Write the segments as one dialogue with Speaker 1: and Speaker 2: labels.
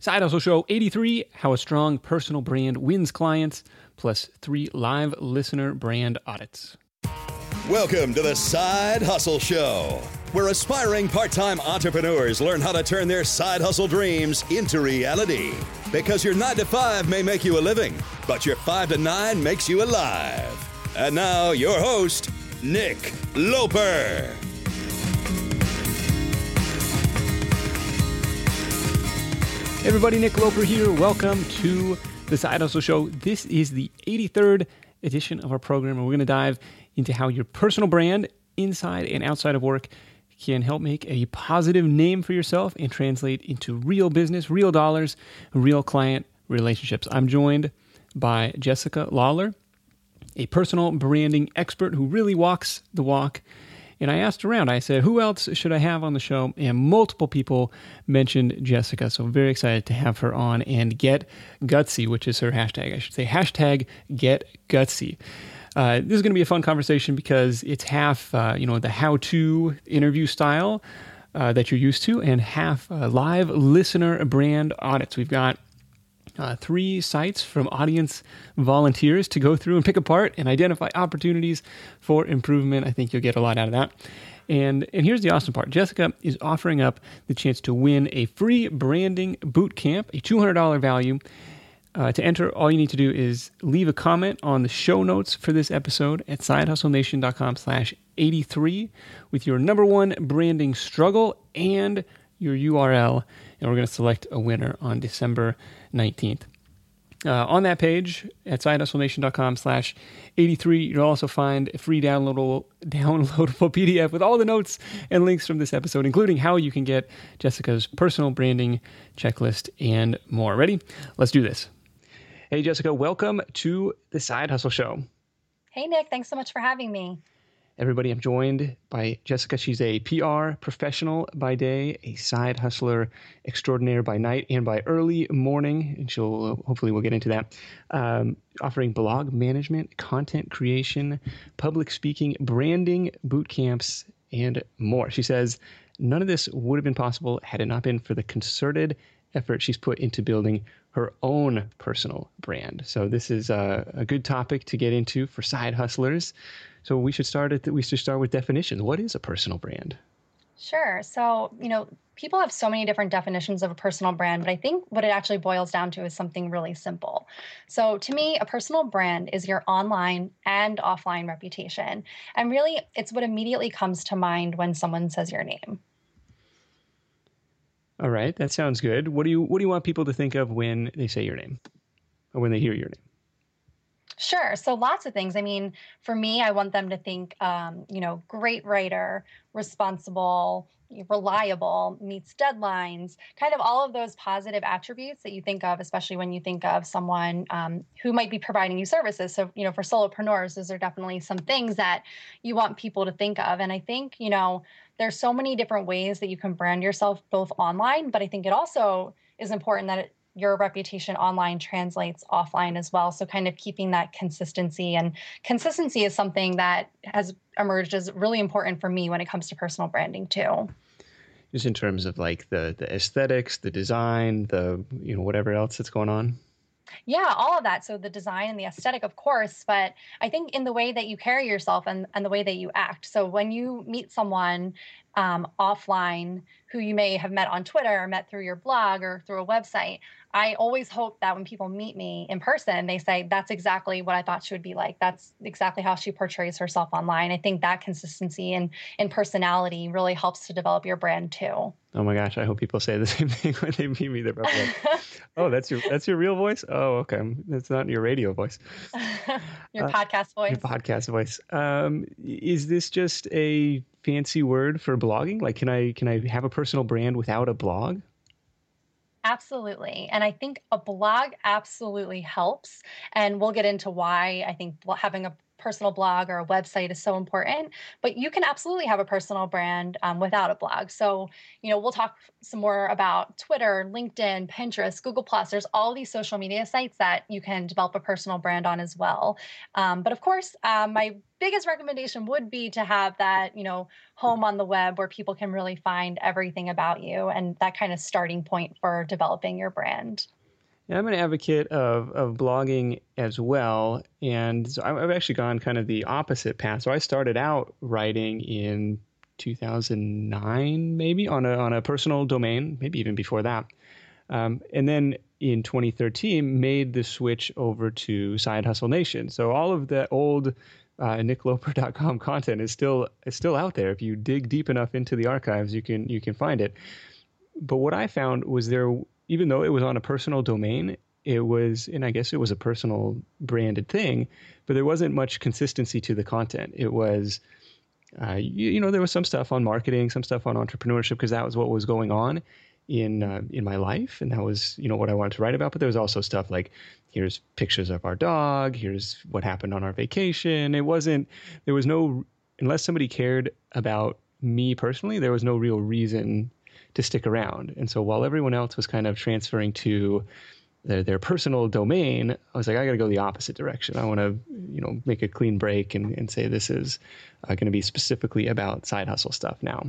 Speaker 1: Side Hustle Show 83, how a strong personal brand wins clients, plus 3 live listener brand audits.
Speaker 2: Welcome to the Side Hustle Show, where aspiring part-time entrepreneurs learn how to turn their side hustle dreams into reality. Because your 9 to 5 may make you a living, but your 5 to 9 makes you alive. And now, your host, Nick Loper.
Speaker 1: Hey everybody, Nick Loper here. Welcome to the Side Hustle Show. This is the 83rd edition of our program, and we're going to dive into how your personal brand inside and outside of work can help make a positive name for yourself and translate into real business, real dollars, real client relationships. I'm joined by Jessica Lawler, a personal branding expert who really walks the walk. And I asked around, I said, who else should I have on the show? And multiple people mentioned Jessica. So I'm very excited to have her on and Get Gutsy, which is her hashtag. I should say hashtag Get Gutsy. This is going to be a fun conversation because it's half, the how-to interview style that you're used to and half live listener brand audits. We've got 3 sites from audience volunteers to go through and pick apart and identify opportunities for improvement. I think you'll get a lot out of that. And here's the awesome part. Jessica is offering up the chance to win a free branding boot camp, a $200 value. To enter, all you need to do is leave a comment on the show notes for this episode at sidehustlenation.com/83 with your number 1 branding struggle and your URL, and we're going to select a winner on December 19th. On that page at sidehustlenation.com/83, you'll also find a free downloadable PDF with all the notes and links from this episode, including how you can get Jessica's personal branding checklist and more. Ready? Let's do this. Hey, Jessica, welcome to the Side Hustle Show.
Speaker 3: Hey, Nick. Thanks so much for having me.
Speaker 1: Everybody, I'm joined by Jessica. She's a PR professional by day, a side hustler extraordinaire by night and by early morning, and hopefully we'll get into that, offering blog management, content creation, public speaking, branding, boot camps, and more. She says, none of this would have been possible had it not been for the concerted effort she's put into building her own personal brand. So this is a good topic to get into for side hustlers. So we should start with definitions. What is a personal brand?
Speaker 3: Sure. So, people have so many different definitions of a personal brand, but I think what it actually boils down to is something really simple. So to me, a personal brand is your online and offline reputation. And really, it's what immediately comes to mind when someone says your name.
Speaker 1: All right. That sounds good. What do you want people to think of when they say your name or when they hear your name?
Speaker 3: Sure. So lots of things. I mean, for me, I want them to think, great writer, responsible, reliable, meets deadlines, kind of all of those positive attributes that you think of, especially when you think of someone who might be providing you services. So, for solopreneurs, those are definitely some things that you want people to think of. And I think, there's so many different ways that you can brand yourself both online, but I think it also is important that your reputation online translates offline as well. So kind of keeping that consistency, and consistency is something that has emerged as really important for me when it comes to personal branding too.
Speaker 1: Just in terms of like the aesthetics, the design, the, whatever else that's going on.
Speaker 3: Yeah, all of that. So the design and the aesthetic, of course, but I think in the way that you carry yourself and the way that you act. So when you meet someone offline who you may have met on Twitter or met through your blog or through a website, I always hope that when people meet me in person, they say, that's exactly what I thought she would be like. That's exactly how she portrays herself online. I think that consistency and personality really helps to develop your brand too.
Speaker 1: Oh my gosh, I hope people say the same thing when they meet me. They're probably like, oh, that's your real voice? Oh, okay. That's not your radio voice.
Speaker 3: Your podcast voice.
Speaker 1: Your podcast voice. Is this just a fancy word for blogging? Like, can I have a personal brand without a blog?
Speaker 3: Absolutely. And I think a blog absolutely helps. And we'll get into why I think having a personal blog or a website is so important, but you can absolutely have a personal brand without a blog. So, we'll talk some more about Twitter, LinkedIn, Pinterest, Google Plus. There's all these social media sites that you can develop a personal brand on as well. But of course, my biggest recommendation would be to have that, home on the web where people can really find everything about you, and that kind of starting point for developing your brand.
Speaker 1: Yeah, I'm an advocate of blogging as well. And so I've actually gone kind of the opposite path. So I started out writing in 2009, maybe on a personal domain, maybe even before that. And then in 2013, made the switch over to Side Hustle Nation. So all of the old nickloper.com content is still out there. If you dig deep enough into the archives, you can find it. But what I found was even though it was on a personal domain, and I guess it was a personal branded thing, but there wasn't much consistency to the content. It was, there was some stuff on marketing, some stuff on entrepreneurship, because that was what was going on in my life, and that was what I wanted to write about. But there was also stuff like, here's pictures of our dog, here's what happened on our vacation. Unless somebody cared about me personally, there was no real reason to stick around. And so while everyone else was kind of transferring to their personal domain, I was like, I got to go the opposite direction. I want to, make a clean break and say this is going to be specifically about side hustle stuff now.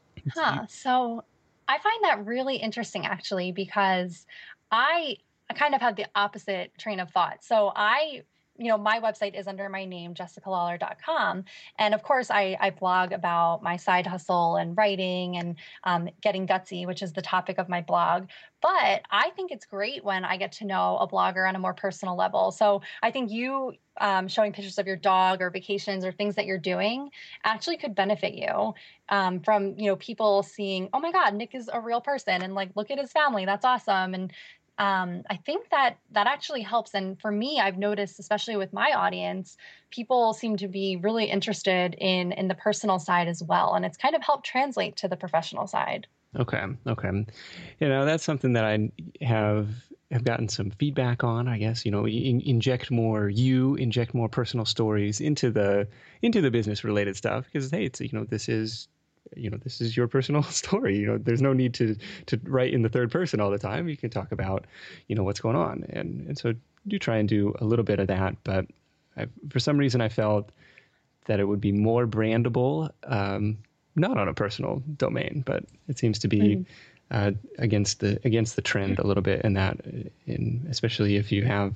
Speaker 3: So I find that really interesting, actually, because I kind of have the opposite train of thought. So my website is under my name, jessicalawler.com. And of course, I blog about my side hustle and writing and getting gutsy, which is the topic of my blog. But I think it's great when I get to know a blogger on a more personal level. So I think you showing pictures of your dog or vacations or things that you're doing actually could benefit you from, people seeing, oh my God, Nick is a real person, and like, look at his family. That's awesome. And I think that actually helps. And for me, I've noticed, especially with my audience, people seem to be really interested in the personal side as well. And it's kind of helped translate to the professional side.
Speaker 1: Okay. That's something that I have gotten some feedback on, I guess. Inject more personal stories into the business related stuff, because, hey, it's, this is your personal story. There's no need to write in the third person all the time. You can talk about, what's going on. And so do try and do a little bit of that. But for some reason, I felt that it would be more brandable, not on a personal domain, but it seems to be against the trend a little bit in that, especially if you have,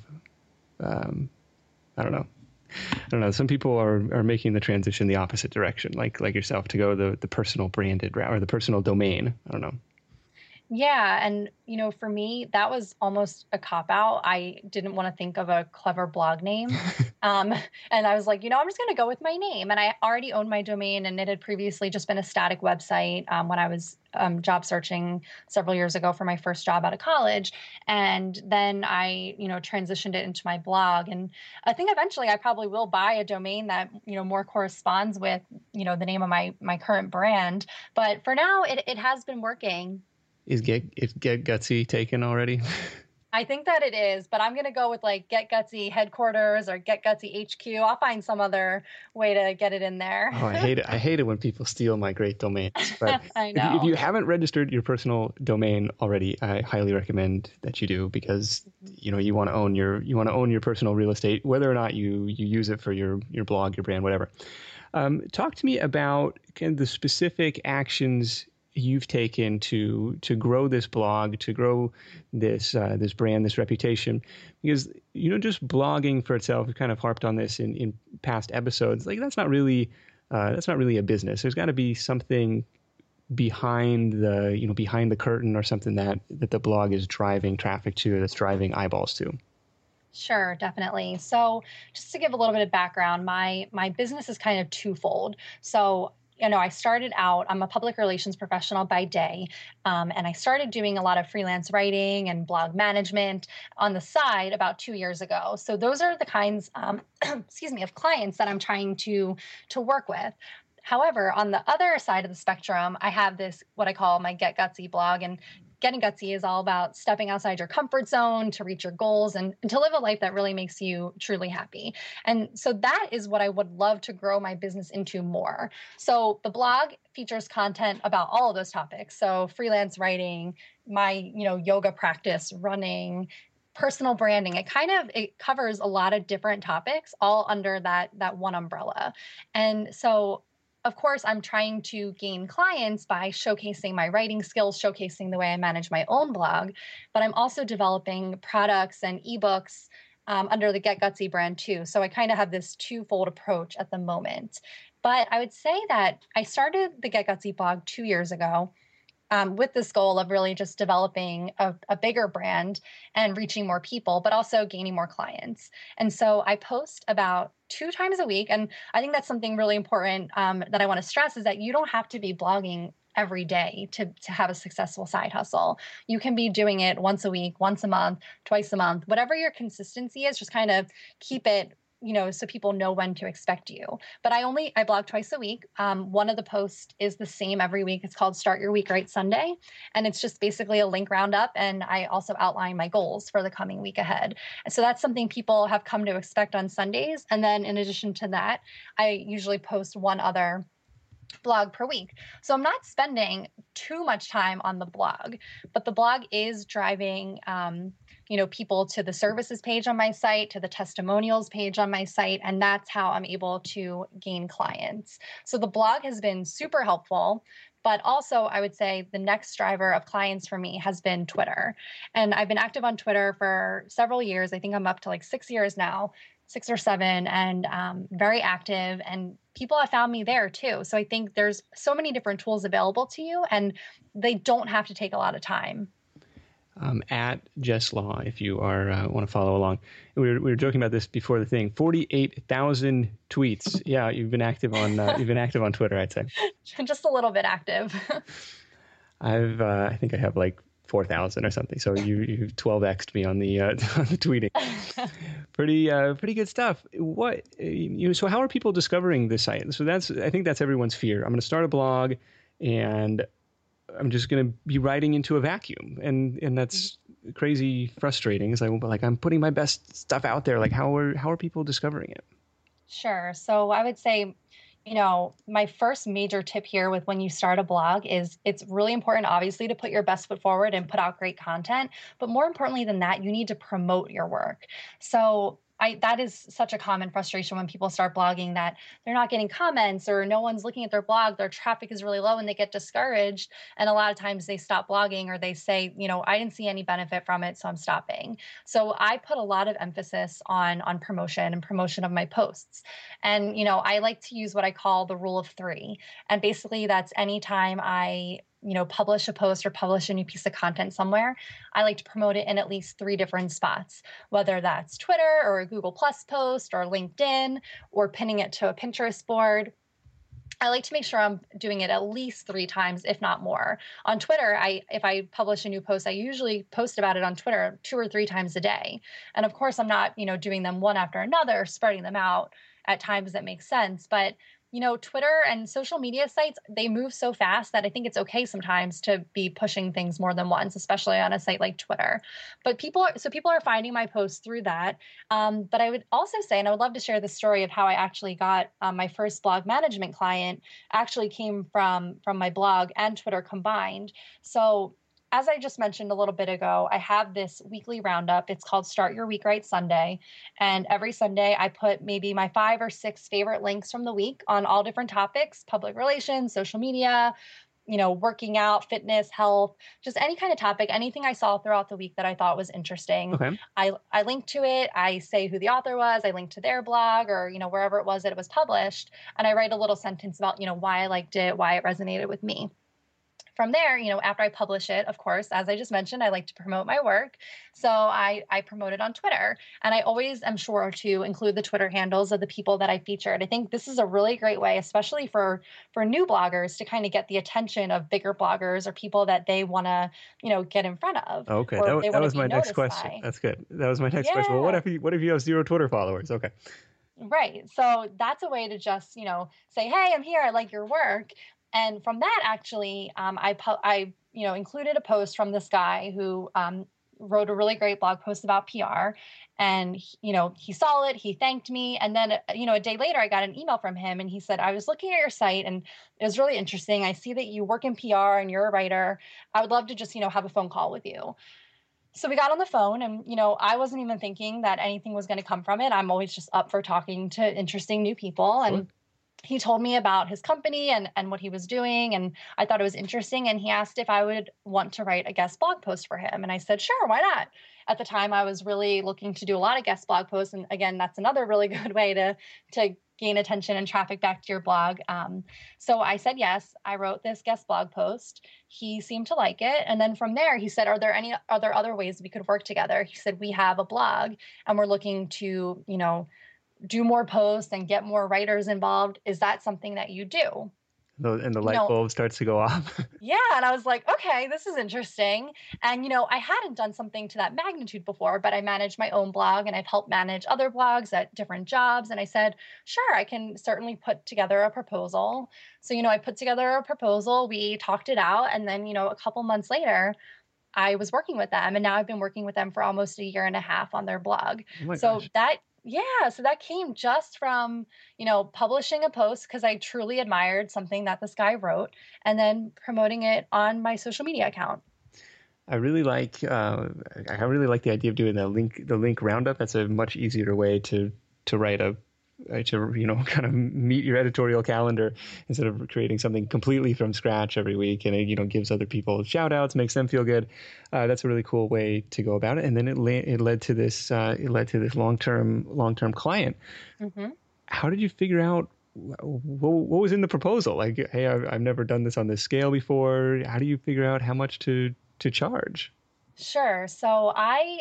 Speaker 1: I don't know. Some people are making the transition the opposite direction, like yourself, to go the personal branded route or the personal domain. I don't know.
Speaker 3: Yeah. And, for me, that was almost a cop-out. I didn't want to think of a clever blog name. And I was like, I'm just going to go with my name. And I already owned my domain, and it had previously just been a static website when I was job searching several years ago for my first job out of college. And then I, transitioned it into my blog. And I think eventually I probably will buy a domain that, more corresponds with, the name of my current brand. But for now, it has been working.
Speaker 1: Is Get Gutsy taken already?
Speaker 3: I think that it is, but I'm going to go with like Get Gutsy headquarters or Get Gutsy HQ. I'll find some other way to get it in there.
Speaker 1: Oh, I hate it when people steal my great domains. But
Speaker 3: I know.
Speaker 1: If you haven't registered your personal domain already, I highly recommend that you do, because you want to own your personal real estate, whether or not you use it for your blog, your brand, whatever. Talk to me about kind of the specific actions you've taken to grow this blog, to grow this brand, this reputation, because just blogging for itself, we kind of harped on this in past episodes. Like, that's not really a business. There's got to be something behind the curtain, or something that the blog is driving traffic to, that's driving eyeballs to.
Speaker 3: Sure, definitely. So just to give a little bit of background, my business is kind of twofold. So I started out, I'm a public relations professional by day, and I started doing a lot of freelance writing and blog management on the side about 2 years ago. So those are the kinds, of clients that I'm trying to work with. However, on the other side of the spectrum, I have this, what I call my Get Gutsy blog. And Getting Gutsy is all about stepping outside your comfort zone to reach your goals and to live a life that really makes you truly happy. And so that is what I would love to grow my business into more. So the blog features content about all of those topics. So freelance writing, my, yoga practice, running, personal branding. It covers a lot of different topics all under that one umbrella. And so of course, I'm trying to gain clients by showcasing my writing skills, showcasing the way I manage my own blog, but I'm also developing products and ebooks under the Get Gutsy brand too. So I kind of have this twofold approach at the moment. But I would say that I started the Get Gutsy blog 2 years ago. With this goal of really just developing a bigger brand and reaching more people, but also gaining more clients. And so I post about 2 times a week. And I think that's something really important that I want to stress is that you don't have to be blogging every day to have a successful side hustle. You can be doing it once a week, once a month, twice a month, whatever your consistency is, just kind of keep it so people know when to expect you. But I blog twice a week. One of the posts is the same every week. It's called Start Your Week Right Sunday. And it's just basically a link roundup. And I also outline my goals for the coming week ahead. And so that's something people have come to expect on Sundays. And then in addition to that, I usually post one other blog per week. So I'm not spending too much time on the blog, but the blog is driving people to the services page on my site, to the testimonials page on my site, and that's how I'm able to gain clients. So the blog has been super helpful, but also I would say the next driver of clients for me has been Twitter. And I've been active on Twitter for several years. I think I'm up to like 6 years now, 6 or 7, and very active, and people have found me there too. So I think there's so many different tools available to you, and they don't have to take a lot of time.
Speaker 1: At Jess Law, if you are want to follow along. We were joking about this before the thing. 48,000 tweets. Yeah, you've been active on Twitter, I'd say.
Speaker 3: Just a little bit active.
Speaker 1: I think I have like 4,000 or something. So you 12x'd me on the tweeting. Pretty good stuff. So how are people discovering this site? So I think that's everyone's fear. I'm going to start a blog and I'm just going to be writing into a vacuum. And that's crazy frustrating. It's like I'm putting my best stuff out there. Like how are people discovering it?
Speaker 3: Sure. So I would say, my first major tip here with when you start a blog is it's really important, obviously, to put your best foot forward and put out great content. But more importantly than that, you need to promote your work. So that is such a common frustration when people start blogging, that they're not getting comments or no one's looking at their blog, their traffic is really low and they get discouraged. And a lot of times they stop blogging or they say, I didn't see any benefit from it, so I'm stopping. So I put a lot of emphasis on promotion and promotion of my posts. And, I like to use what I call the rule of 3. And basically that's anytime I publish a post or publish a new piece of content somewhere, I like to promote it in at least 3 different spots, whether that's Twitter or a Google Plus post or LinkedIn or pinning it to a Pinterest board. I like to make sure I'm doing it at least 3 times, if not more. On Twitter, if I publish a new post, I usually post about it on Twitter 2 or 3 times a day. And of course, I'm not, doing them one after another, spreading them out at times that make sense. But Twitter and social media sites, they move so fast that I think it's okay sometimes to be pushing things more than once, especially on a site like Twitter. But people are finding my posts through that. But I would also say, and I would love to share the story of how I actually got my first blog management client actually came from my blog and Twitter combined. So as I just mentioned a little bit ago, I have this weekly roundup. It's called Start Your Week Right Sunday. And every Sunday, I put maybe my 5 or 6 favorite links from the week on all different topics: public relations, social media, working out, fitness, health, just any kind of topic, anything I saw throughout the week that I thought was interesting.
Speaker 1: Okay.
Speaker 3: I link to it. I say who the author was. I link to their blog or, wherever it was that it was published. And I write a little sentence about, why I liked it, why it resonated with me. From there, after I publish it, of course, as I just mentioned, I like to promote my work. So I promote it on Twitter. And I always am sure to include the Twitter handles of the people that I featured. I think this is a really great way, especially for new bloggers, to kind of get the attention of bigger bloggers or people that they want to, get in front of.
Speaker 1: Okay, that was my next question. By. That's good. That was my next question. Well, what if you have 0 Twitter followers? Okay.
Speaker 3: Right. So that's a way to just, say, hey, I'm here. I like your work. And from that, actually, I included a post from this guy who wrote a really great blog post about PR. And, he saw it, he thanked me. And then, a day later, I got an email from him and he said, I was looking at your site and it was really interesting. I see that you work in PR and you're a writer. I would love to just, have a phone call with you. So we got on the phone and, I wasn't even thinking that anything was going to come from it. I'm always just up for talking to interesting new people. And he told me about his company and what he was doing. And I thought it was interesting. And he asked if I would want to write a guest blog post for him. And I said, sure, why not? At the time, I was really looking to do a lot of guest blog posts. And again, that's another really good way to gain attention and traffic back to your blog. So I said yes. I wrote this guest blog post. He seemed to like it. And then from there, he said, are there other ways we could work together? He said, we have a blog and we're looking to, do more posts and get more writers involved. Is that something that you do?
Speaker 1: And the light bulb starts to go off.
Speaker 3: Yeah. And I was like, okay, this is interesting. And, I hadn't done something to that magnitude before, but I managed my own blog and I've helped manage other blogs at different jobs. And I said, sure, I can certainly put together a proposal. So, I put together a proposal, we talked it out. And then, a couple months later, I was working with them. And now I've been working with them for almost a year and a half on their blog.
Speaker 1: Oh my gosh.
Speaker 3: So that came just from, publishing a post because I truly admired something that this guy wrote and then promoting it on my social media account.
Speaker 1: I really like the idea of doing the link roundup. That's a much easier way to write kind of meet your editorial calendar instead of creating something completely from scratch every week. And it, gives other people shout outs, makes them feel good. That's a really cool way to go about it. And then it led to this long-term client. Mm-hmm. How did you figure out what was in the proposal? Like, hey, I've never done this on this scale before. How do you figure out how much to charge?
Speaker 3: Sure. So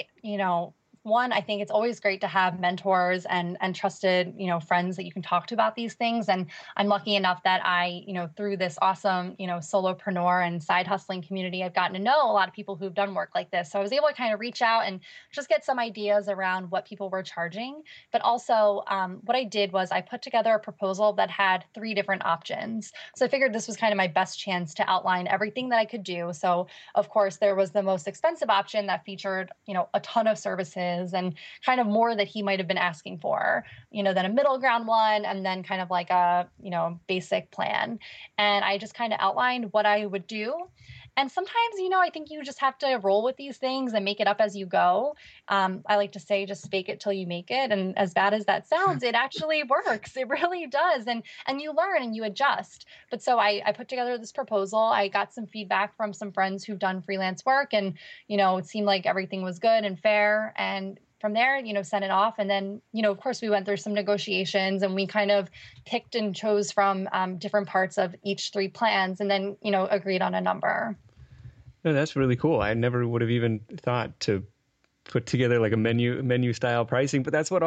Speaker 3: one, I think it's always great to have mentors and trusted, friends that you can talk to about these things. And I'm lucky enough that I, through this awesome, solopreneur and side hustling community, I've gotten to know a lot of people who've done work like this. So I was able to kind of reach out and just get some ideas around what people were charging. But also what I did was I put together a proposal that had 3 different options. So I figured this was kind of my best chance to outline everything that I could do. So of course, there was the most expensive option that featured, a ton of services and kind of more that he might have been asking for, than a middle ground one, and then kind of like a, basic plan. And I just kind of outlined what I would do. And sometimes, I think you just have to roll with these things and make it up as you go. I like to say, just fake it till you make it. And as bad as that sounds, it actually works. It really does. And you learn and you adjust. But so I put together this proposal. I got some feedback from some friends who've done freelance work. And, it seemed like everything was good and fair. And from there, sent it off. And then, of course, we went through some negotiations and we kind of picked and chose from different parts of each 3 plans and then, agreed on a number.
Speaker 1: No, that's really cool. I never would have even thought to put together like a menu style pricing, but that's what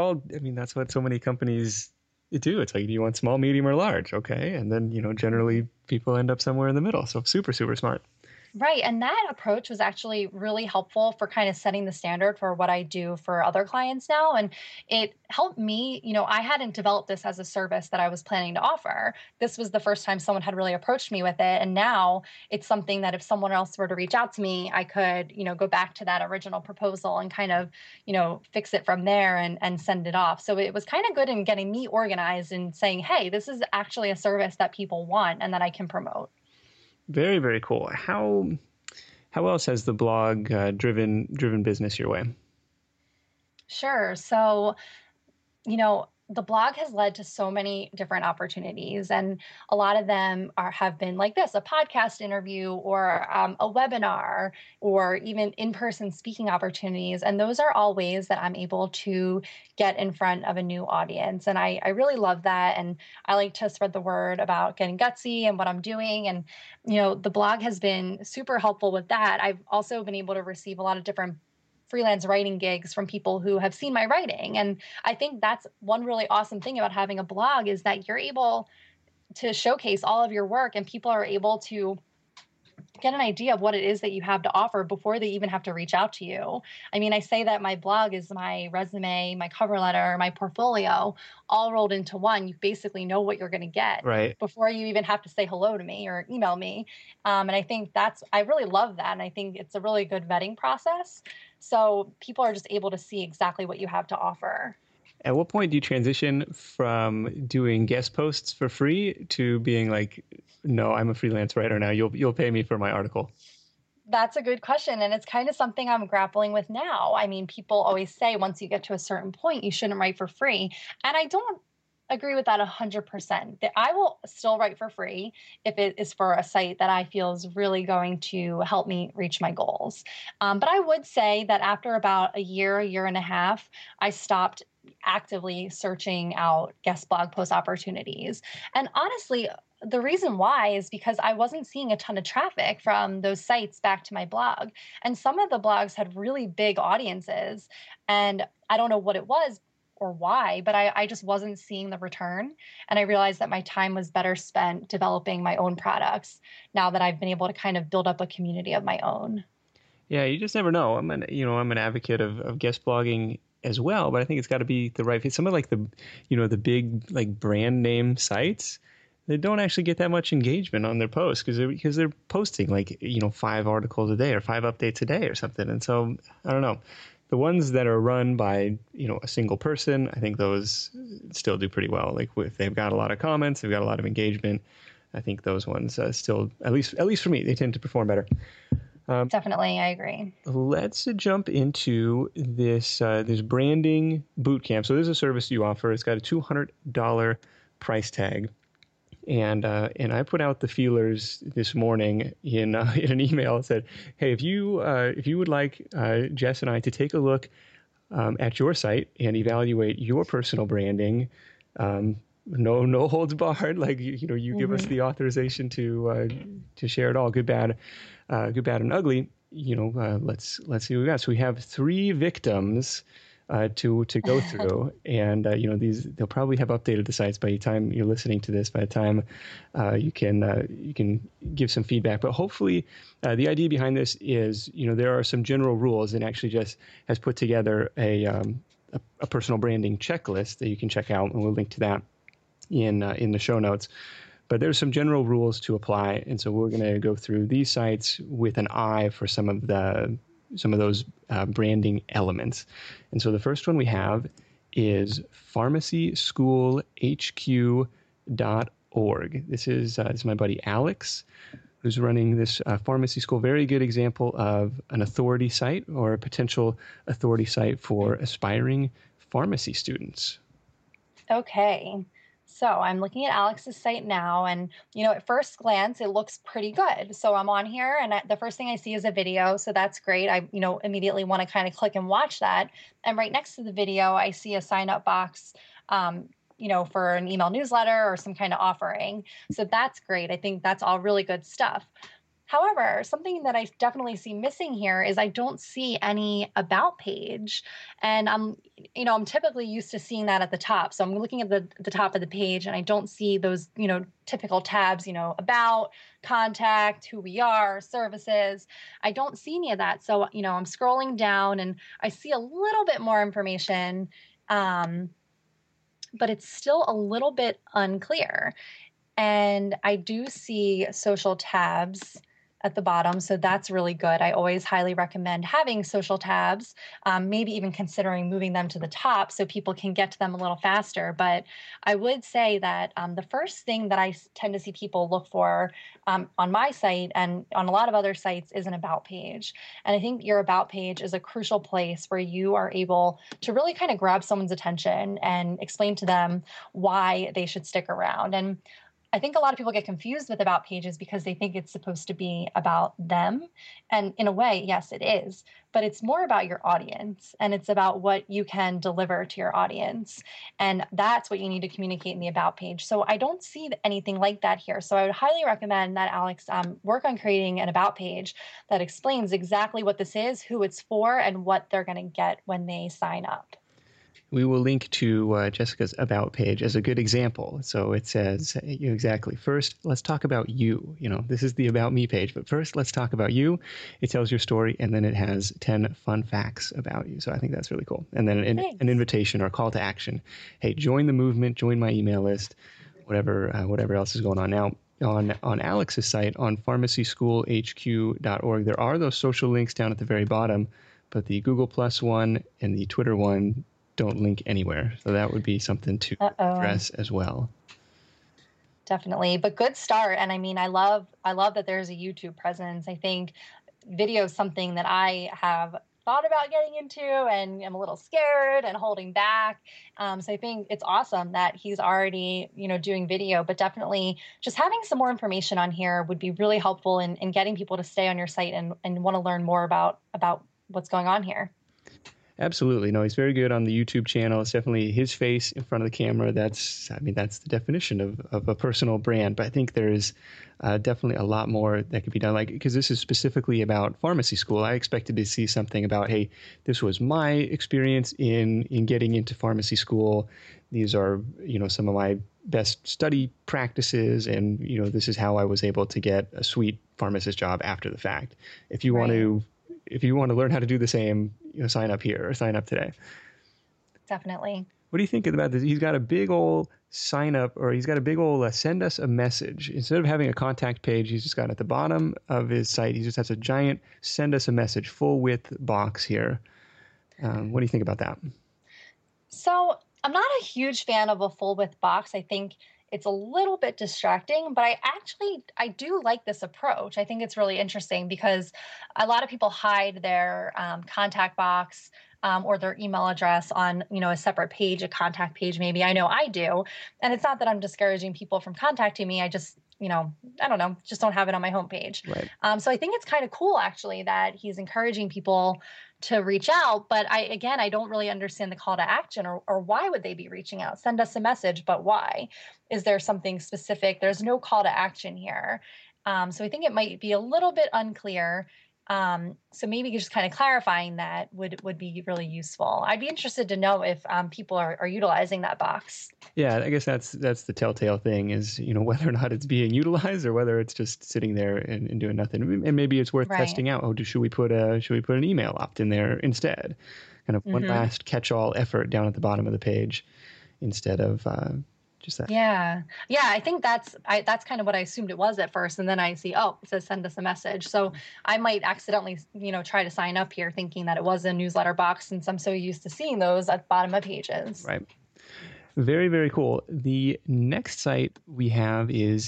Speaker 1: so many companies do. It's like, do you want small, medium, or large? Okay. And then, generally people end up somewhere in the middle. So super, super smart.
Speaker 3: Right. And that approach was actually really helpful for kind of setting the standard for what I do for other clients now. And it helped me, I hadn't developed this as a service that I was planning to offer. This was the first time someone had really approached me with it. And now it's something that if someone else were to reach out to me, I could, go back to that original proposal and kind of, fix it from there and send it off. So it was kind of good in getting me organized and saying, hey, this is actually a service that people want and that I can promote.
Speaker 1: Very, very cool. How else has the blog driven business your way?
Speaker 3: Sure. So, the blog has led to so many different opportunities, and a lot of them have been like this: a podcast interview or a webinar or even in-person speaking opportunities. And those are all ways that I'm able to get in front of a new audience. And I really love that. And I like to spread the word about getting gutsy and what I'm doing. And, the blog has been super helpful with that. I've also been able to receive a lot of different freelance writing gigs from people who have seen my writing. And I think that's one really awesome thing about having a blog is that you're able to showcase all of your work and people are able to get an idea of what it is that you have to offer before they even have to reach out to you. I mean, I say that my blog is my resume, my cover letter, my portfolio, all rolled into one. You basically know what you're going to get
Speaker 1: Right.
Speaker 3: before you even have to say hello to me or email me. And I think I really love that. And I think it's a really good vetting process. So people are just able to see exactly what you have to offer.
Speaker 1: At what point do you transition from doing guest posts for free to being like, no, I'm a freelance writer now. You'll pay me for my article?
Speaker 3: That's a good question. And it's kind of something I'm grappling with now. I mean, people always say once you get to a certain point, you shouldn't write for free. And I don't agree with that 100%. That I will still write for free if it is for a site that I feel is really going to help me reach my goals. But I would say that after about a year and a half, I stopped actively searching out guest blog post opportunities. And honestly, the reason why is because I wasn't seeing a ton of traffic from those sites back to my blog. And some of the blogs had really big audiences. And I don't know what it was or why, but I just wasn't seeing the return. And I realized that my time was better spent developing my own products now that I've been able to kind of build up a community of my own.
Speaker 1: Yeah, you just never know. I'm an advocate of guest blogging as well, but I think it's got to be the right fit. Some of like the big like brand name sites, they don't actually get that much engagement on their posts because they're posting like 5 articles a day or 5 updates a day or something. And so I don't know. The ones that are run by a single person, I think those still do pretty well. Like if they've got a lot of comments, they've got a lot of engagement. I think those ones still, at least for me, they tend to perform better.
Speaker 3: Definitely, I agree.
Speaker 1: Let's jump into this branding bootcamp. So this is a service you offer. It's got a $200 price tag. And I put out the feelers this morning in an email that said, hey, if you would like Jess and I to take a look at your site and evaluate your personal branding, no holds barred. Like you give us the authorization to share it all, good, bad, and ugly. Let's see what we got. So we have 3 victims to go through, and they'll probably have updated the sites by the time you're listening to this. By the time you can give some feedback, but hopefully the idea behind this is there are some general rules, and actually just has put together a personal branding checklist that you can check out, and we'll link to that in the show notes. But there's some general rules to apply, and so we're going to go through these sites with an eye for some of those branding elements. And so the first one we have is pharmacyschoolhq.org. This is my buddy Alex, who's running this pharmacy school. Very good example of an authority site or a potential authority site for aspiring pharmacy students.
Speaker 3: Okay. So I'm looking at Alex's site now, and, at first glance, it looks pretty good. So I'm on here, and the first thing I see is a video. So that's great. I, immediately want to kind of click and watch that. And right next to the video, I see a sign up box, for an email newsletter or some kind of offering. So that's great. I think that's all really good stuff. However, something that I definitely see missing here is I don't see any about page. And I'm typically used to seeing that at the top. So I'm looking at the top of the page, and I don't see those, typical tabs, about, contact, who we are, services. I don't see any of that. So, I'm scrolling down and I see a little bit more information, but it's still a little bit unclear. And I do see social tabs at the bottom, so that's really good. I always highly recommend having social tabs, maybe even considering moving them to the top so people can get to them a little faster. But I would say that the first thing that I tend to see people look for on my site and on a lot of other sites is an about page. And I think your about page is a crucial place where you are able to really kind of grab someone's attention and explain to them why they should stick around. And I think a lot of people get confused with about pages because they think it's supposed to be about them. And in a way, yes, it is, but it's more about your audience, and it's about what you can deliver to your audience. And that's what you need to communicate in the about page. So I don't see anything like that here. So I would highly recommend that Alex work on creating an about page that explains exactly what this is, who it's for, and what they're going to get when they sign up.
Speaker 1: We will link to Jessica's About page as a good example. So it says, exactly, first, let's talk about you. This is the About Me page, but first, let's talk about you. It tells your story, and then it has 10 fun facts about you. So I think that's really cool. And then an invitation or a call to action. Hey, join the movement, join my email list, whatever else is going on. Now, on Alex's site, on pharmacyschoolhq.org, there are those social links down at the very bottom, but the Google Plus one and the Twitter one don't link anywhere. So that would be something to address as well.
Speaker 3: Definitely. But good start. And I mean, I love that there's a YouTube presence. I think video is something that I have thought about getting into and I'm a little scared and holding back. So I think it's awesome that he's already, doing video, but definitely just having some more information on here would be really helpful in getting people to stay on your site and want to learn more about what's going on here.
Speaker 1: Absolutely. No, he's very good on the YouTube channel. It's definitely his face in front of the camera. That's the definition of a personal brand. But I think there's definitely a lot more that could be done. Because this is specifically about pharmacy school. I expected to see something about, hey, this was my experience in getting into pharmacy school. These are, some of my best study practices. And, this is how I was able to get a sweet pharmacist job after the fact. If you want to learn how to do the same, sign up here or sign up today.
Speaker 3: Definitely.
Speaker 1: What do you think about this? He's got a big old sign up, or he's got a big old send us a message. Instead of having a contact page, he's just got at the bottom of his site, he just has a giant send us a message full width box here. What do you think about that?
Speaker 3: So I'm not a huge fan of a full width box. I think it's a little bit distracting, but I do like this approach. I think it's really interesting because a lot of people hide their contact box or their email address on, a separate page, a contact page maybe. I know I do. And it's not that I'm discouraging people from contacting me. I just, I don't know, just don't have it on my homepage.
Speaker 1: Right.
Speaker 3: So I think it's kind of cool actually that he's encouraging people to reach out. But I don't really understand the call to action or why would they be reaching out? Send us a message, but why? Is there something specific? There's no call to action here. So I think it might be a little bit unclear. So maybe just kind of clarifying that would be really useful. I'd be interested to know if people are utilizing that box.
Speaker 1: Yeah, I guess that's the telltale thing is, whether or not it's being utilized or whether it's just sitting there and doing nothing. And maybe it's worth testing out. Should we put an email opt in there instead? Kind of one last catch-all effort down at the bottom of the page instead of just that.
Speaker 3: Yeah. I think that's kind of what I assumed it was at first. And then I see, it says send us a message. So I might accidentally, try to sign up here thinking that it was a newsletter box since I'm so used to seeing those at the bottom of pages.
Speaker 1: Right. Very, very cool. The next site we have is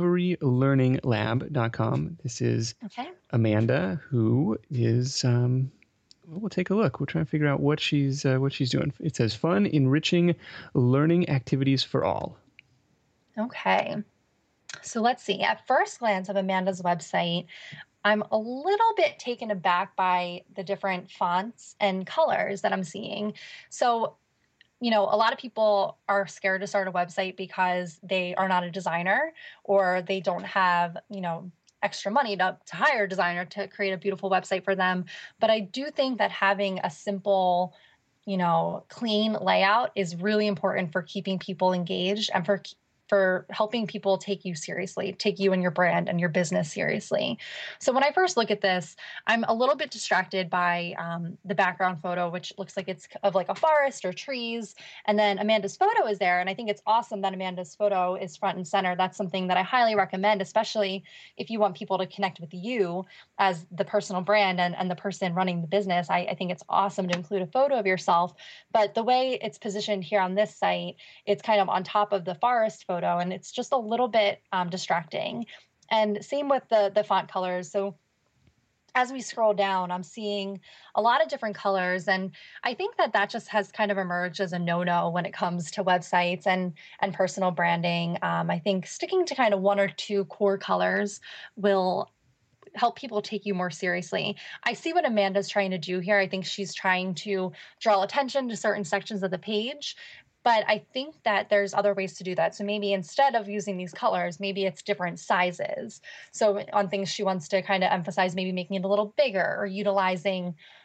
Speaker 1: averylearninglab.com. This is Amanda, who is, we'll take a look. We'll try and figure out what she's doing. It says fun, enriching learning activities for all.
Speaker 3: Okay. So let's see. At first glance of Amanda's website, I'm a little bit taken aback by the different fonts and colors that I'm seeing. So, a lot of people are scared to start a website because they are not a designer or they don't have, extra money to hire a designer to create a beautiful website for them. But I do think that having a simple, clean layout is really important for keeping people engaged and for helping people take you seriously, take you and your brand and your business seriously. So when I first look at this, I'm a little bit distracted by the background photo, which looks like it's of like a forest or trees. And then Amanda's photo is there. And I think it's awesome that Amanda's photo is front and center. That's something that I highly recommend, especially if you want people to connect with you as the personal brand and the person running the business. I think it's awesome to include a photo of yourself. But the way it's positioned here on this site, it's kind of on top of the forest photo. And it's just a little bit distracting. And same with the font colors. So as we scroll down, I'm seeing a lot of different colors. And I think that just has kind of emerged as a no-no when it comes to websites and personal branding. I think sticking to kind of one or two core colors will help people take you more seriously. I see what Amanda's trying to do here. I think she's trying to draw attention to certain sections of the page. But I think that there's other ways to do that. So maybe instead of using these colors, maybe it's different sizes. So on things she wants to kind of emphasize, maybe making it a little bigger or utilizing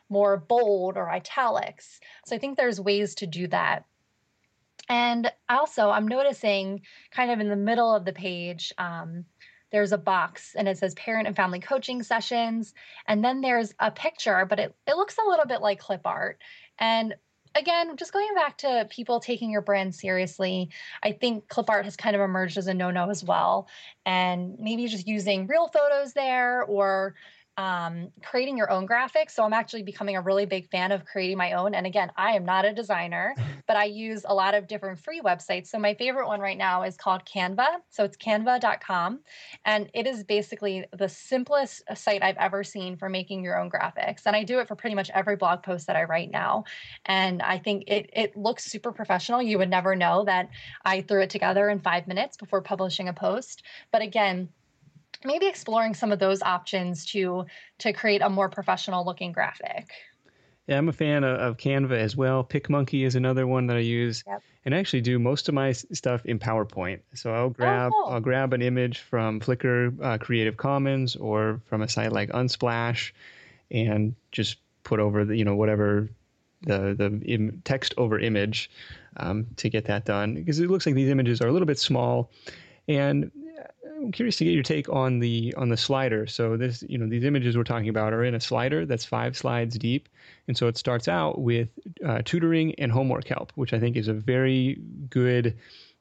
Speaker 3: more bold or italics. So I think there's ways to do that. And also, I'm noticing kind of in the middle of the page, there's a box and it says parent and family coaching sessions. And then there's a picture, but it looks a little bit like clip art. And again, just going back to people taking your brand seriously, I think clip art has kind of emerged as a no-no as well. And maybe just using real photos there or creating your own graphics. So I'm actually becoming a really big fan of creating my own. And again, I am not a designer, but I use a lot of different free websites. So my favorite one right now is called Canva. So it's canva.com. And it is basically the simplest site I've ever seen for making your own graphics. And I do it for pretty much every blog post that I write now. And I think it looks super professional. You would never know that I threw it together in 5 minutes before publishing a post. But again, maybe exploring some of those options to create a more professional looking graphic.
Speaker 1: Yeah, I'm a fan of Canva as well. PicMonkey is another one that I use, and I actually do most of my stuff in PowerPoint. So I'll grab an image from Flickr Creative Commons or from a site like Unsplash, and just put over the whatever the text over image to get that done, because it looks like these images are a little bit small. And I'm curious to get your take on the slider. So this, these images we're talking about are in a slider that's 5 slides deep, and so it starts out with tutoring and homework help, which I think is a very good.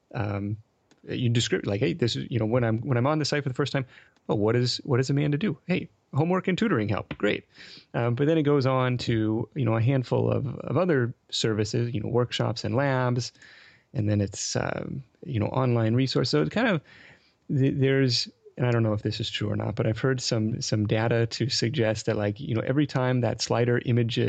Speaker 1: You describe like, hey, this is when I'm on the site for the first time. Oh, what does Amanda do? Hey, homework and tutoring help, great. But then it goes on to a handful of other services, workshops and labs, and then it's online resource. So it kind of there's, and I don't know if this is true or not, but I've heard some data to suggest that every time that slider image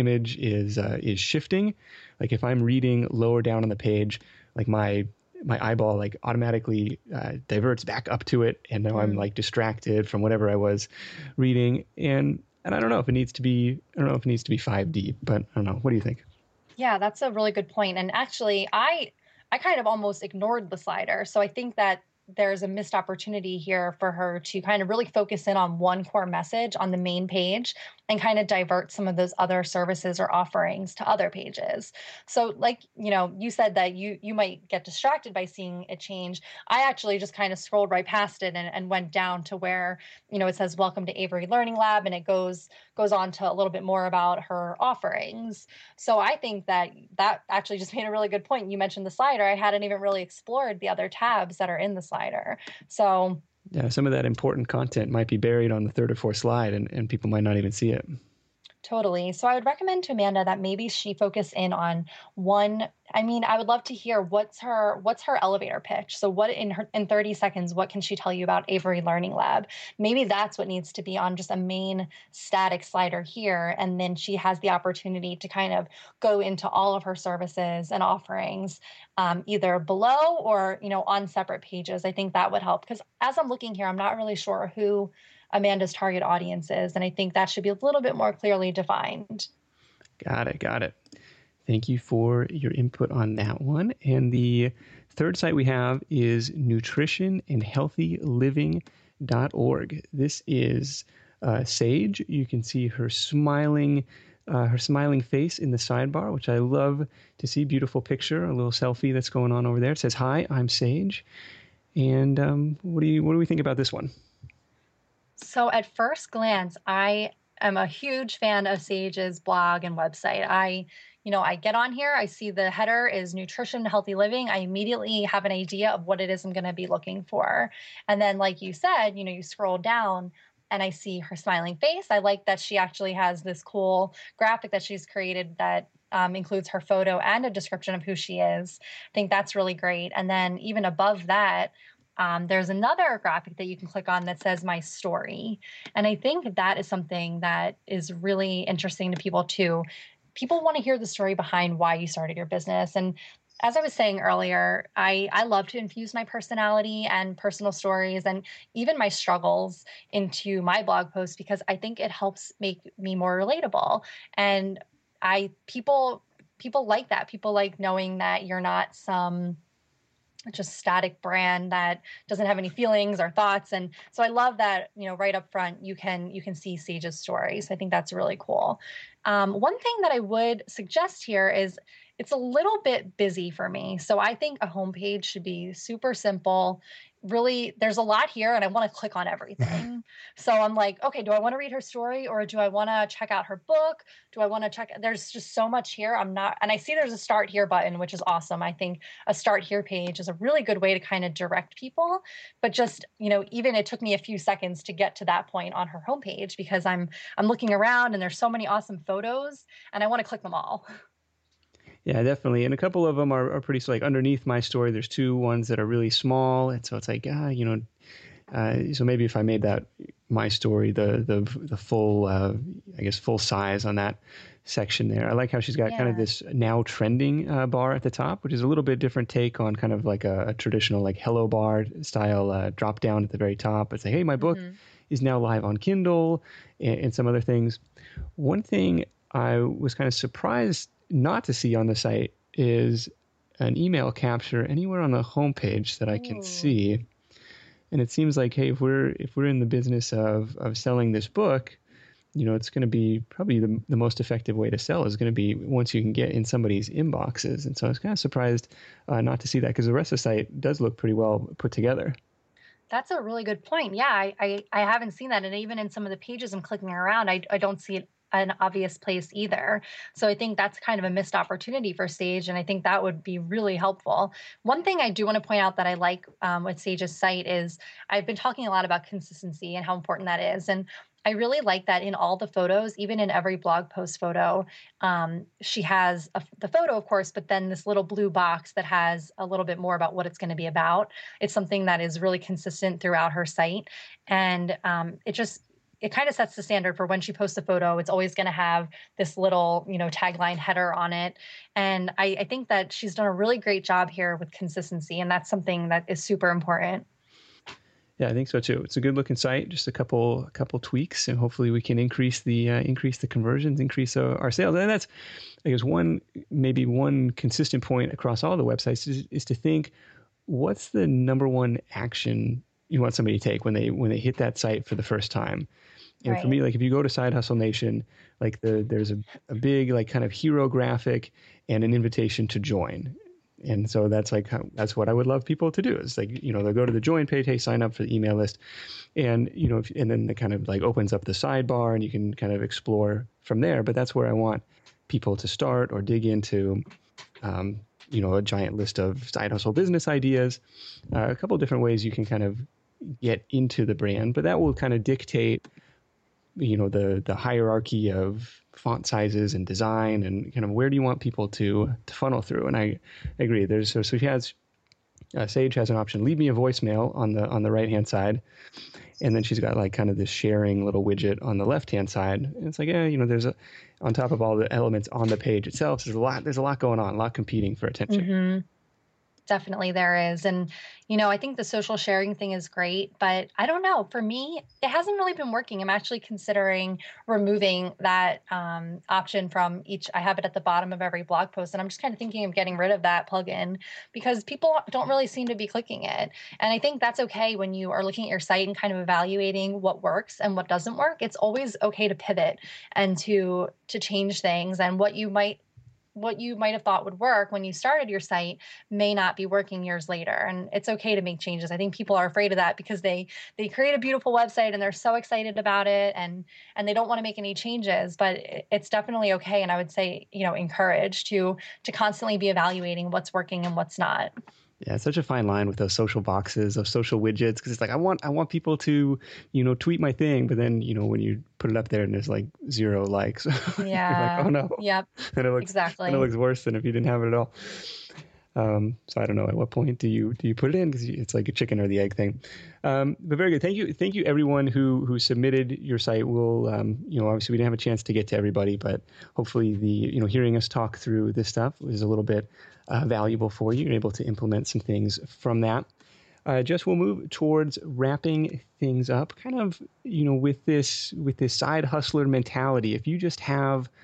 Speaker 1: is shifting, like if I'm reading lower down on the page, like my eyeball automatically diverts back up to it, and now I'm distracted from whatever I was reading, and I don't know if it needs to be 5 deep, but I don't know. What do you think?
Speaker 3: Yeah, that's a really good point. And actually, I kind of almost ignored the slider. So I think that there's a missed opportunity here for her to kind of really focus in on one core message on the main page and kind of divert some of those other services or offerings to other pages. So you said that you might get distracted by seeing it change. I actually just kind of scrolled right past it and went down to where, it says welcome to Avery Learning Lab, and it goes on to a little bit more about her offerings. So I think that actually just made a really good point. You mentioned the slider. I hadn't even really explored the other tabs that are in the slider. So
Speaker 1: yeah, some of that important content might be buried on the 3rd or 4th slide, and people might not even see it.
Speaker 3: Totally. So I would recommend to Amanda that maybe she focus in on one. I mean, I would love to hear what's her elevator pitch. So what in 30 seconds, what can she tell you about Avery Learning Lab? Maybe that's what needs to be on just a main static slider here. And then she has the opportunity to kind of go into all of her services and offerings, either below or, on separate pages. I think that would help, because as I'm looking here, I'm not really sure who Amanda's target audience is. And I think that should be a little bit more clearly defined.
Speaker 1: Got it. Thank you for your input on that one. And the third site we have is nutritionandhealthyliving.org. This is Sage. You can see her smiling face in the sidebar, which I love to see. Beautiful picture, a little selfie that's going on over there. It says, "Hi, I'm Sage." And what do we think about this one?
Speaker 3: So at first glance, I am a huge fan of Sage's blog and website. I get on here, I see the header is nutrition, healthy living. I immediately have an idea of what it is I'm going to be looking for. And then, like you said, you scroll down and I see her smiling face. I like that she actually has this cool graphic that she's created that includes her photo and a description of who she is. I think that's really great. And then even above that, there's another graphic that you can click on that says my story. And I think that is something that is really interesting to people too. People want to hear the story behind why you started your business. And as I was saying earlier, I love to infuse my personality and personal stories and even my struggles into my blog posts, because I think it helps make me more relatable. And people like that. People like knowing that you're not some just static brand that doesn't have any feelings or thoughts. And so I love that, right up front, you can see Sage's story. So I think that's really cool. One thing that I would suggest here is it's a little bit busy for me. So I think a homepage should be super simple. Really, there's a lot here and I want to click on everything. So I'm like, okay, do I want to read her story or do I want to check out her book? Do I want to check? There's just so much here. And I see there's a start here button, which is awesome. I think a start here page is a really good way to kind of direct people. But just, even it took me a few seconds to get to that point on her homepage because I'm looking around and there's so many awesome photos and I want to click them all.
Speaker 1: Yeah, definitely. And a couple of them are pretty, so like underneath my story, there's two ones that are really small. And so it's like, so maybe if I made that my story, the full, full size on that section there. I like how she's got kind of this now trending bar at the top, which is a little bit different take on kind of like a traditional like hello bar style drop down at the very top. It's like, hey, my book is now live on Kindle and some other things. One thing I was kind of surprised not to see on the site is an email capture anywhere on the homepage that I can see. And it seems like, hey, if we're in the business of selling this book, it's going to be probably the most effective way to sell is going to be once you can get in somebody's inboxes. And so I was kind of surprised not to see that because the rest of the site does look pretty well put together.
Speaker 3: That's a really good point. Yeah, I haven't seen that. And even in some of the pages I'm clicking around, I don't see it an obvious place either. So I think that's kind of a missed opportunity for Sage. And I think that would be really helpful. One thing I do want to point out that I like with Sage's site is I've been talking a lot about consistency and how important that is. And I really like that in all the photos, even in every blog post photo, she has the photo, of course, but then this little blue box that has a little bit more about what it's going to be about. It's something that is really consistent throughout her site. And it kind of sets the standard for when she posts a photo. It's always going to have this little, tagline header on it. And I think that she's done a really great job here with consistency. And that's something that is super important.
Speaker 1: Yeah, I think so too. It's a good looking site, just a couple tweaks, and hopefully we can increase the conversions, increase our sales. And that's, I guess, one consistent point across all the websites is to think, what's the number one action you want somebody to take when they hit that site for the first time? And for me, like if you go to Side Hustle Nation, like there's a big like kind of hero graphic and an invitation to join. And so that's what I would love people to do is like, they'll go to the join page, hey, sign up for the email list. And, and then it kind of like opens up the sidebar and you can kind of explore from there. But that's where I want people to start or dig into, a giant list of side hustle business ideas, a couple of different ways you can kind of get into the brand, but that will kind of dictate, the hierarchy of font sizes and design and kind of where do you want people to funnel through. And I agree. So she has, Sage has an option, leave me a voicemail on the right-hand side. And then she's got like kind of this sharing little widget on the left-hand side. And it's like, there's on top of all the elements on the page itself, there's a lot going on, a lot competing for attention.
Speaker 3: Mm-hmm. Definitely there is. And, I think the social sharing thing is great, but I don't know. For me, it hasn't really been working. I'm actually considering removing that option from I have it at the bottom of every blog post. And I'm just kind of thinking of getting rid of that plugin because people don't really seem to be clicking it. And I think that's okay when you are looking at your site and kind of evaluating what works and what doesn't work. It's always okay to pivot and to change things, and what you might have thought would work when you started your site may not be working years later. And it's okay to make changes. I think people are afraid of that because they create a beautiful website and they're so excited about it and they don't want to make any changes, but it's definitely okay. And I would say, encourage to constantly be evaluating what's working and what's not.
Speaker 1: Yeah, it's such a fine line with those social boxes of social widgets because it's like I want people to tweet my thing, but then when you put it up there and there's like 0 likes,
Speaker 3: yeah,
Speaker 1: like, oh no,
Speaker 3: yep,
Speaker 1: and it looks,
Speaker 3: exactly,
Speaker 1: and it looks worse than if you didn't have it at all. So I don't know at what point do you put it in because it's like a chicken or the egg thing. But very good, thank you everyone who submitted your site. We'll obviously we didn't have a chance to get to everybody, but hopefully the hearing us talk through this stuff was a little bit valuable for you. You're able to implement some things from that. Just we'll move towards wrapping things up, kind of with this side hustler mentality. If you just have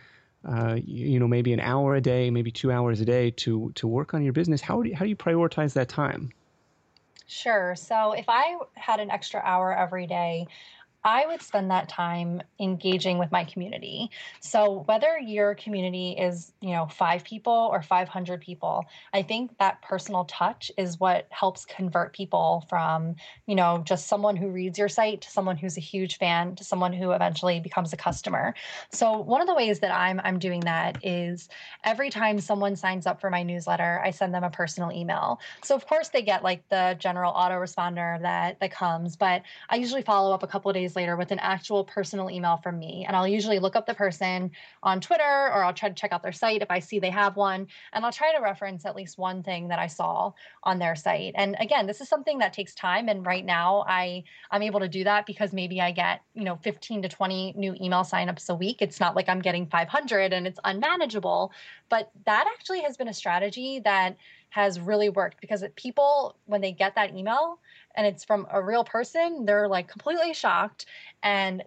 Speaker 1: maybe an hour a day, maybe 2 hours a day to work on your business, how do you prioritize that time?
Speaker 3: Sure. So if I had an extra hour every day, I would spend that time engaging with my community. So whether your community is, 5 people or 500 people, I think that personal touch is what helps convert people from, just someone who reads your site to someone who's a huge fan to someone who eventually becomes a customer. So one of the ways that I'm doing that is every time someone signs up for my newsletter, I send them a personal email. So of course they get like the general autoresponder that comes, but I usually follow up a couple of days later with an actual personal email from me. And I'll usually look up the person on Twitter, or I'll try to check out their site if I see they have one. And I'll try to reference at least one thing that I saw on their site. And again, this is something that takes time. And right now I'm able to do that because maybe I get, 15 to 20 new email signups a week. It's not like I'm getting 500 and it's unmanageable, but that actually has been a strategy that has really worked, because people, when they get that email and it's from a real person, they're like completely shocked, and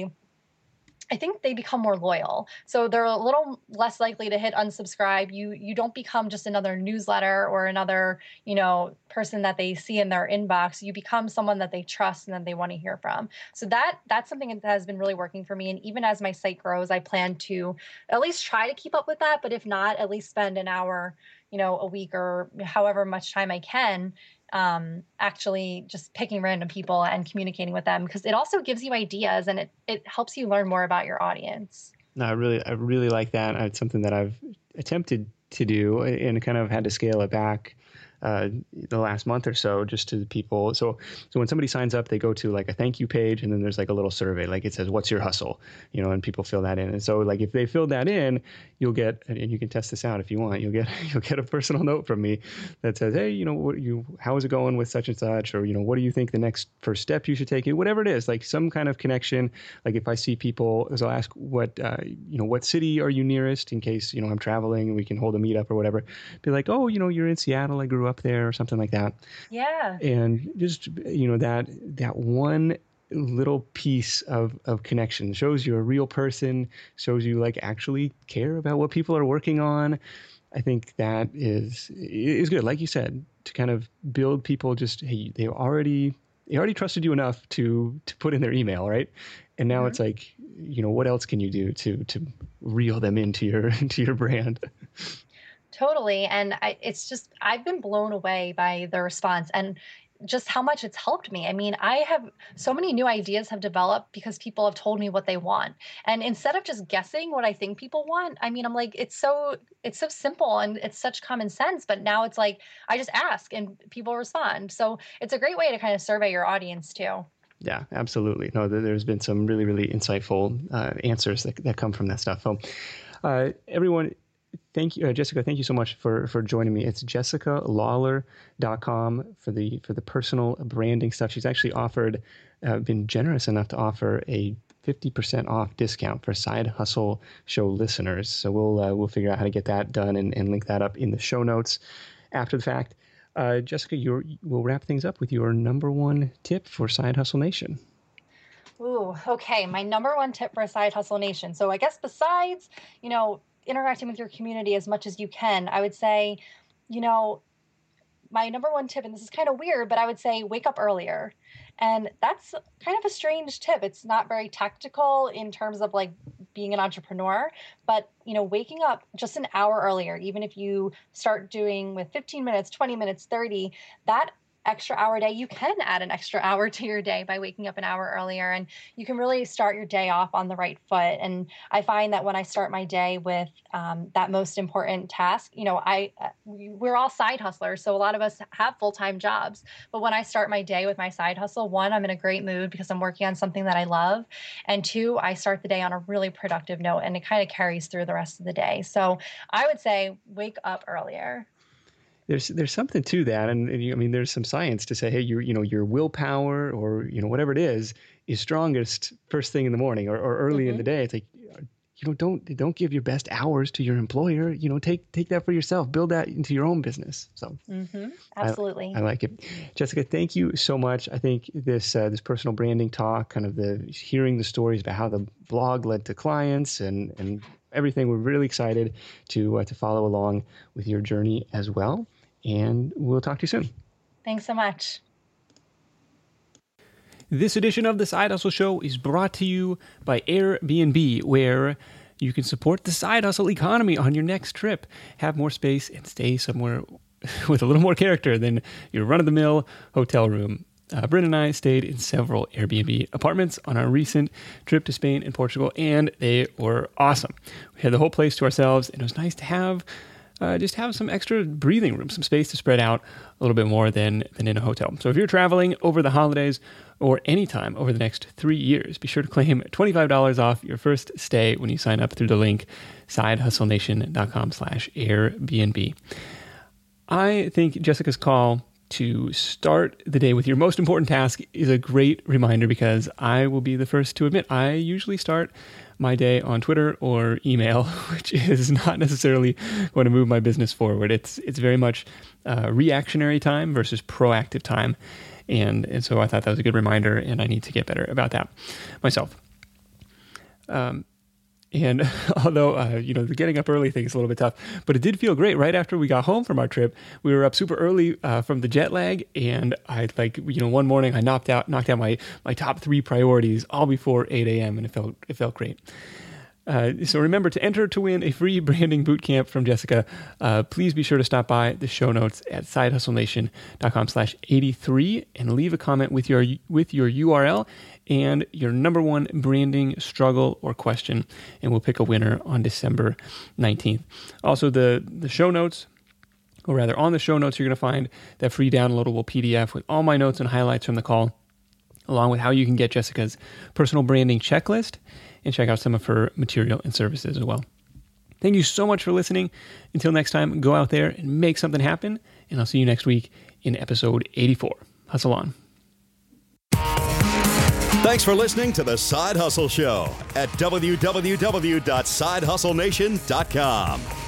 Speaker 3: I think they become more loyal. So they're a little less likely to hit unsubscribe. You don't become just another newsletter or another, person that they see in their inbox. You become someone that they trust and that they want to hear from. So that's something that has been really working for me. And even as my site grows, I plan to at least try to keep up with that. But if not, at least spend an hour, a week or however much time I can actually just picking random people and communicating with them, because it also gives you ideas and it helps you learn more about your audience.
Speaker 1: No, I really like that. It's something that I've attempted to do and kind of had to scale it back the last month or so, just to the people. So when somebody signs up, they go to like a thank you page, and then there's like a little survey, like it says, "What's your hustle?" And people fill that in. And so like if they fill that in, you'll get, and you can test this out if you want, you'll get a personal note from me that says, "Hey, how is it going with such and such?" Or, what do you think the next first step you should take? Whatever it is, like some kind of connection. Like if I see people, so I'll ask what city are you nearest, in case, I'm traveling and we can hold a meetup or whatever. Be like, "Oh, you're in Seattle. I grew up there," or something like that.
Speaker 3: Yeah.
Speaker 1: And just, that one little piece of connection shows you're a real person, shows you like actually care about what people are working on. I think that is good. Like you said, to kind of build people, just, hey, they already trusted you enough to put in their email, right? And now it's like, what else can you do to reel them into your brand?
Speaker 3: Totally. And I've been blown away by the response and just how much it's helped me. I mean, I have so many new ideas have developed because people have told me what they want. And instead of just guessing what I think people want, I mean, I'm like, it's so simple and it's such common sense, but now it's like, I just ask and people respond. So it's a great way to kind of survey your audience too.
Speaker 1: Yeah, absolutely. No, there's been some really, really insightful answers that come from that stuff. So everyone, thank you, Jessica. Thank you so much for joining me. It's jessicalawler.com for the personal branding stuff. She's actually been generous enough to offer a 50% off discount for Side Hustle Show listeners. So we'll figure out how to get that done and link that up in the show notes after the fact. Jessica, we'll wrap things up with your number one tip for Side Hustle Nation.
Speaker 3: Ooh, okay. My number one tip for Side Hustle Nation. So I guess besides, interacting with your community as much as you can, I would say, my number one tip, and this is kind of weird, but I would say wake up earlier. And that's kind of a strange tip. It's not very tactical in terms of like being an entrepreneur, but waking up just an hour earlier, even if you start doing with 15 minutes, 20 minutes, 30, that extra hour a day, you can add an extra hour to your day by waking up an hour earlier, and you can really start your day off on the right foot. And I find that when I start my day with that most important task, we're all side hustlers, so a lot of us have full-time jobs. But when I start my day with my side hustle, one, I'm in a great mood because I'm working on something that I love, and two, I start the day on a really productive note, and it kind of carries through the rest of the day. So I would say wake up earlier.
Speaker 1: There's something to that, and I mean, there's some science to say, hey, your willpower or whatever it is strongest first thing in the morning or early in the day. It's like, don't give your best hours to your employer. Take that for yourself. Build that into your own business. So
Speaker 3: absolutely,
Speaker 1: I like it. Jessica, thank you so much. I think this personal branding talk, kind of hearing the stories about how the blog led to clients and everything. We're really excited to follow along with your journey as well. And we'll talk to you soon.
Speaker 3: Thanks so much.
Speaker 1: This edition of the Side Hustle Show is brought to you by Airbnb, where you can support the side hustle economy on your next trip, have more space, and stay somewhere with a little more character than your run-of-the-mill hotel room. Bryn and I stayed in several Airbnb apartments on our recent trip to Spain and Portugal, and they were awesome. We had the whole place to ourselves, and it was nice to have just have some extra breathing room, some space to spread out a little bit more than in a hotel. So if you're traveling over the holidays or anytime over the next 3 years, be sure to claim $25 off your first stay when you sign up through the link sidehustlenation.com/Airbnb. I think Jessica's call to start the day with your most important task is a great reminder, because I will be the first to admit I usually start my day on Twitter or email, which is not necessarily going to move my business forward. It's very much reactionary time versus proactive time. And so I thought that was a good reminder, and I need to get better about that myself. And although, the getting up early thing is a little bit tough, but it did feel great. Right after we got home from our trip, we were up super early from the jet lag. And one morning I knocked out my top 3 priorities all before 8 a.m. and it felt great. So remember, to enter to win a free branding bootcamp from Jessica, please be sure to stop by the show notes at sidehustlenation.com/83 and leave a comment with your URL and your number one branding struggle or question, and we'll pick a winner on December 19th. Also, the show notes, or rather on the show notes, you're going to find that free downloadable PDF with all my notes and highlights from the call, along with how you can get Jessica's personal branding checklist and check out some of her material and services as well. Thank you so much for listening. Until next time, go out there and make something happen, and I'll see you next week in episode 84. Hustle on.
Speaker 2: Thanks for listening to The Side Hustle Show at www.sidehustlenation.com.